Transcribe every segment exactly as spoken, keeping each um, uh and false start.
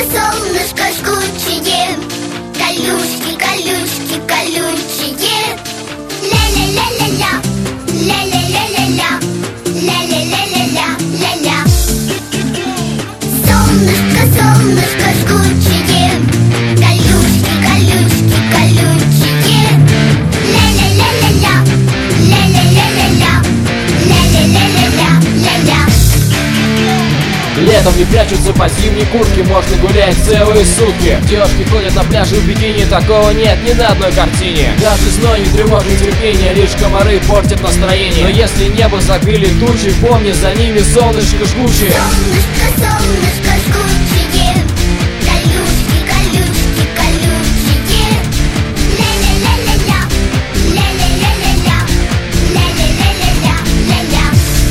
солнышко жгучее, колючки, колючки, колючие. Ля-ля-ля-ля-ля, ля-ля-ля-ля-ля, ля-ля-ля-ля-ля, ля-ля. Солнышко, солнышко жгучее, колючки, колючки, колючие. Ля-ля-ля-ля-ля, ля-ля-ля-ля-ля, ля-ля-ля-ля-ля, ля-ля. Летом не прячутся под зимней куртки, можно гулять целые сутки. Девушки ходят на пляже в бикини, такого нет ни на одной картине. Даже зной, не тревожит терпение, лишь комары портят настроение. Но если небо закрыли тучи, помни, за ними солнышко жгучее. Солнышко, солнышко жгучее, колючки, колючки, колючие. Ля-ля-ля-ля-ля, ля-ля-ля-ля-ля, ля-ля-ля-ля-ля, ля-ля.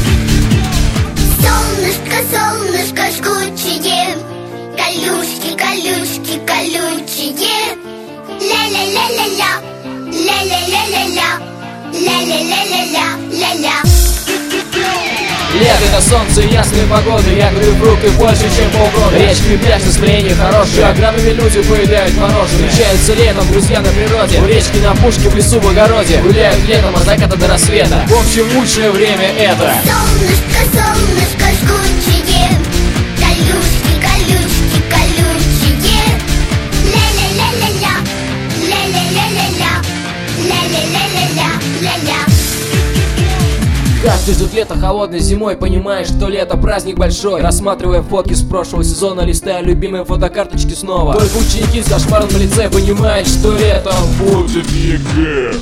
Солнышко, солнышко жгучее, колючки, колючки, колючие. Ля-ля-ля-ля-ля, ля-ля-ля-ля-ля, ля-ля-ля-ля-ля, ля-ля. Лето — это солнце и ясные погоды, я говорю фрукты больше, чем полгода. Речки, пляж, настроение хорошее, а граммами люди поедают мороженое. Встречаются летом друзья на природе, у речки, на пушке, в лесу, в огороде. Гуляют летом от заката до рассвета, в общем лучшее время это. Солнышко, солнышко жгучее, колючки, колючки, колючие. Ля-ля-ля-ля-ля, ля-ля-ля-ля-ля, ля-ля-ля-ля-ля, ля-ля. Каждый ждет лето холодной зимой, понимаешь, что лето праздник большой. Рассматривая фотки с прошлого сезона, листая любимые фотокарточки снова. Только ученики с кошмаром на лице понимают, что летом будет ЕГЭ.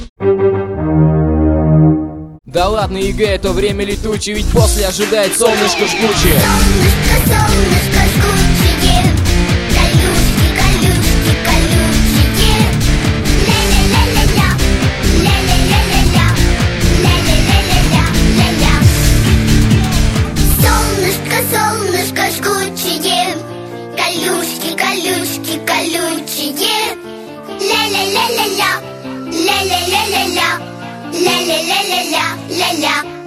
Да ладно, ЕГЭ — это время летучее, ведь после ожидает солнышко жгучее. Солнышко, солнышко жгучее, колючки, колючки, колючие. Ля-ля-ля-ля-ля, ля-ля-ля-ля-ля, ля-ля-ля-ля-ля, ля-ля. Солнышко, солнышко жгучее, колючки, колючки, колючие. Ля-ля-ля-ля-ля, ля-ля-ля-ля-ля, ля-ля-ля-ля-ля, ля-ля.